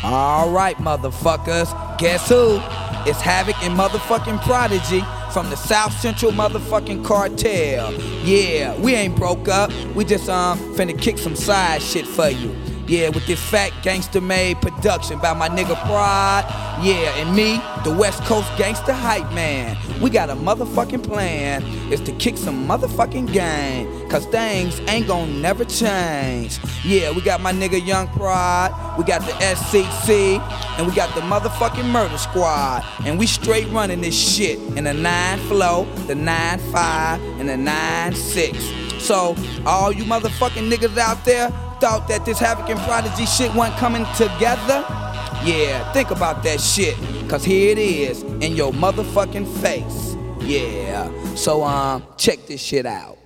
Alright, motherfuckers, guess who? It's Havoc and motherfucking Prodigy from the South Central motherfucking cartel. Yeah, we ain't broke up, we just finna kick some side shit for you. Yeah, with this fat gangster made production by my nigga Prod. Yeah, and me, the West Coast gangster hype man. We got a motherfucking plan, is to kick some motherfucking game, cause things ain't gon' never change. Yeah, we got my nigga Young Prod, we got the SCC, and we got the motherfucking Murder Squad. And we straight running this shit in the 9 flow, the 9-5, and the 9-6. So, all you motherfucking niggas out there thought that this Havoc and Prodigy shit wasn't coming together? Yeah, think about that shit, cause here it is in your motherfucking face. Yeah, so check this shit out.